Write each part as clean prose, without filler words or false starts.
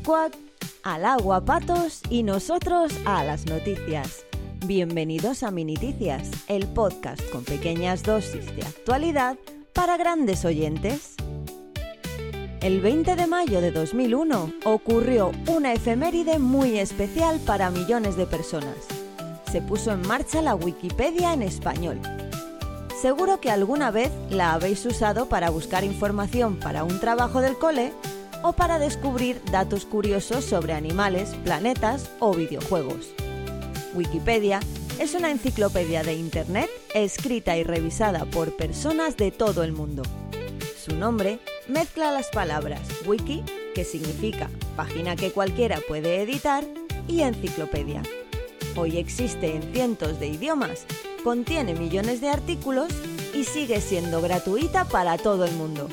Cuac, al agua patos y nosotros a las noticias. Bienvenidos a Miniticias, el podcast con pequeñas dosis de actualidad para grandes oyentes. El 20 de mayo de 2001 ocurrió una efeméride muy especial para millones de personas. Se puso en marcha la Wikipedia en español. Seguro que alguna vez la habéis usado para buscar información para un trabajo del cole o para descubrir datos curiosos sobre animales, planetas o videojuegos. Wikipedia es una enciclopedia de Internet escrita y revisada por personas de todo el mundo. Su nombre mezcla las palabras wiki, que significa página que cualquiera puede editar, y enciclopedia. Hoy existe en cientos de idiomas, contiene millones de artículos y sigue siendo gratuita para todo el mundo.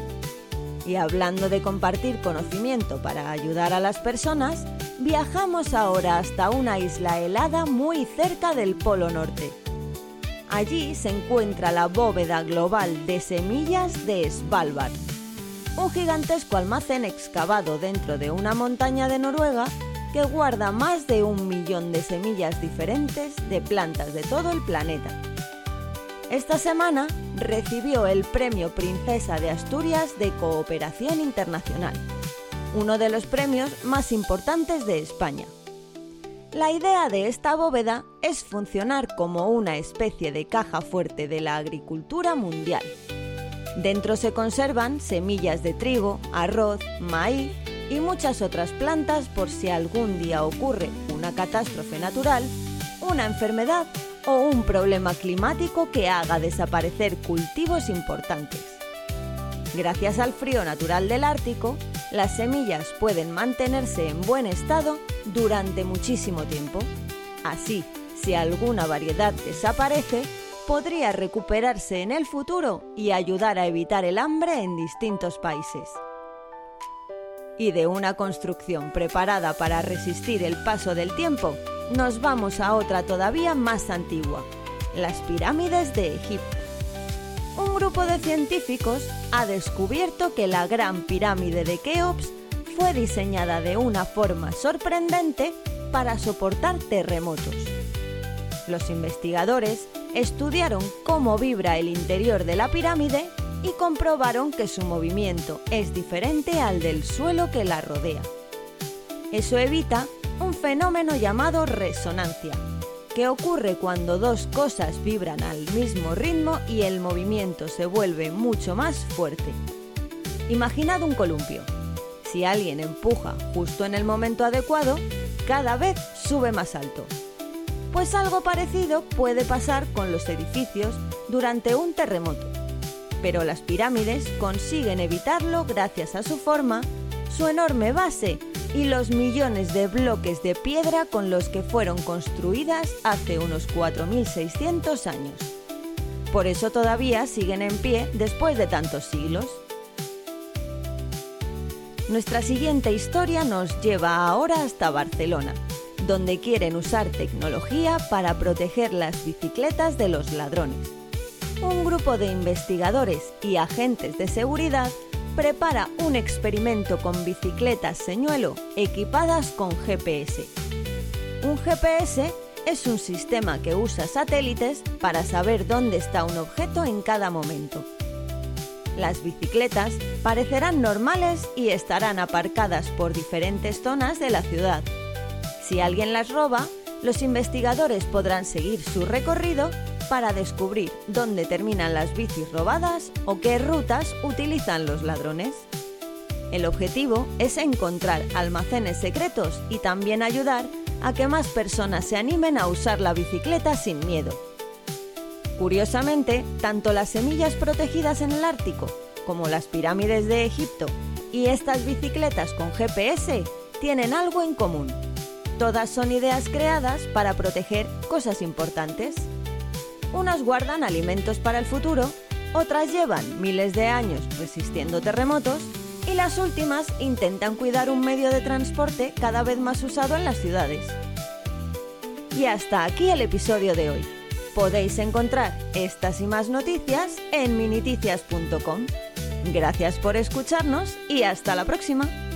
Y hablando de compartir conocimiento para ayudar a las personas, viajamos ahora hasta una isla helada muy cerca del Polo Norte. Allí se encuentra la bóveda global de semillas de Svalbard, un gigantesco almacén excavado dentro de una montaña de Noruega que guarda más de 1 millón de semillas diferentes de plantas de todo el planeta. Esta semana recibió el Premio Princesa de Asturias de Cooperación Internacional, uno de los premios más importantes de España. La idea de esta bóveda es funcionar como una especie de caja fuerte de la agricultura mundial. Dentro se conservan semillas de trigo, arroz, maíz y muchas otras plantas por si algún día ocurre una catástrofe natural, una enfermedad o un problema climático que haga desaparecer cultivos importantes. Gracias al frío natural del Ártico, las semillas pueden mantenerse en buen estado durante muchísimo tiempo. Así, si alguna variedad desaparece, podría recuperarse en el futuro y ayudar a evitar el hambre en distintos países. Y de una construcción preparada para resistir el paso del tiempo, nos vamos a otra todavía más antigua, las pirámides de Egipto. Un grupo de científicos ha descubierto que la Gran Pirámide de Keops fue diseñada de una forma sorprendente para soportar terremotos. Los investigadores estudiaron cómo vibra el interior de la pirámide y comprobaron que su movimiento es diferente al del suelo que la rodea. Eso evita un fenómeno llamado resonancia, que ocurre cuando dos cosas vibran al mismo ritmo y el movimiento se vuelve mucho más fuerte. Imaginad un columpio. Si alguien empuja justo en el momento adecuado, cada vez sube más alto. Pues algo parecido puede pasar con los edificios durante un terremoto. Pero las pirámides consiguen evitarlo gracias a su forma, su enorme base y los millones de bloques de piedra con los que fueron construidas hace unos 4.600 años. Por eso todavía siguen en pie después de tantos siglos. Nuestra siguiente historia nos lleva ahora hasta Barcelona, donde quieren usar tecnología para proteger las bicicletas de los ladrones. Un grupo de investigadores y agentes de seguridad prepara un experimento con bicicletas señuelo equipadas con GPS. Un GPS es un sistema que usa satélites para saber dónde está un objeto en cada momento. Las bicicletas parecerán normales y estarán aparcadas por diferentes zonas de la ciudad. Si alguien las roba, los investigadores podrán seguir su recorrido para descubrir dónde terminan las bicis robadas o qué rutas utilizan los ladrones. El objetivo es encontrar almacenes secretos y también ayudar a que más personas se animen a usar la bicicleta sin miedo. Curiosamente, tanto las semillas protegidas en el Ártico como las pirámides de Egipto y estas bicicletas con GPS tienen algo en común. Todas son ideas creadas para proteger cosas importantes. Unas guardan alimentos para el futuro, otras llevan miles de años resistiendo terremotos y las últimas intentan cuidar un medio de transporte cada vez más usado en las ciudades. Y hasta aquí el episodio de hoy. Podéis encontrar estas y más noticias en miniticias.com. Gracias por escucharnos y hasta la próxima.